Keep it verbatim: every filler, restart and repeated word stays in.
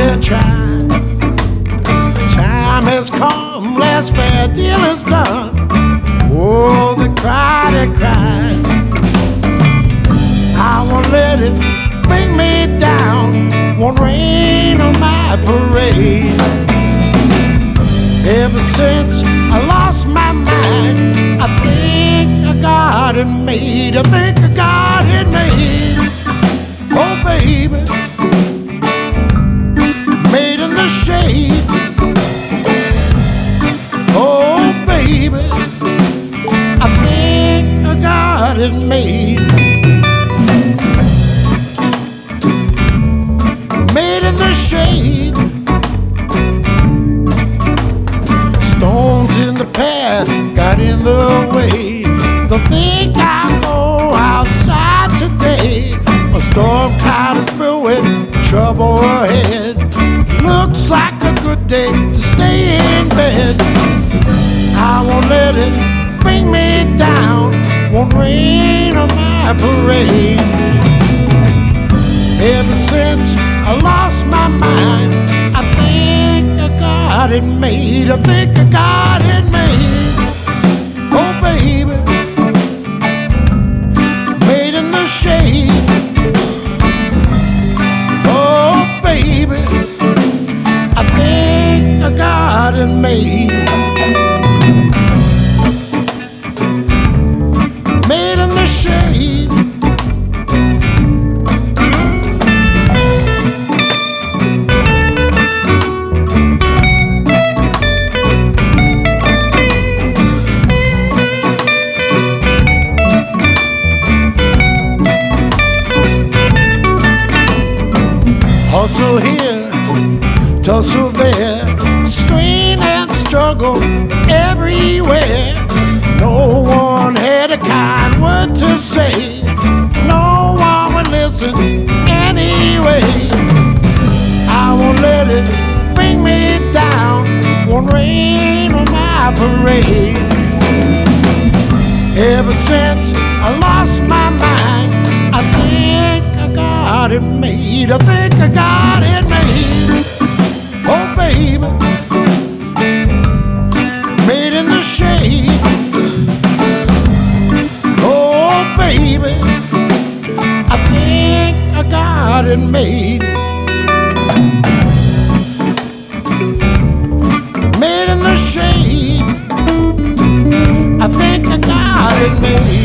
they try. Time has come, last fair deal is done. Oh, they cry, they cry. I won't let it bring me down, won't rain on my parade. Ever since I lost my mind, I think God had made, I think God had made. Oh baby, made in the shade. Oh baby, I think God had made. Made in the shade. Stones in the path got in the way. They'll think I'll go outside today. A storm cloud is brewing, trouble ahead. Looks like a good day to stay in bed. I won't let it bring me down, won't rain on my parade. Ever since I lost my mind, I think God had made, I think God had made. Oh baby, made in the shade. Oh baby, I think God had made. Made in the shade. Hustle here, tussle there, strain and struggle everywhere. No one had a kind word to say, no one would listen anyway. I won't let it bring me down, won't rain on my parade. Ever since I lost my mind, I think God had made, I think God had made. Oh baby, made in the shade. Oh baby, I think God had made. Made in the shade. I think God had made.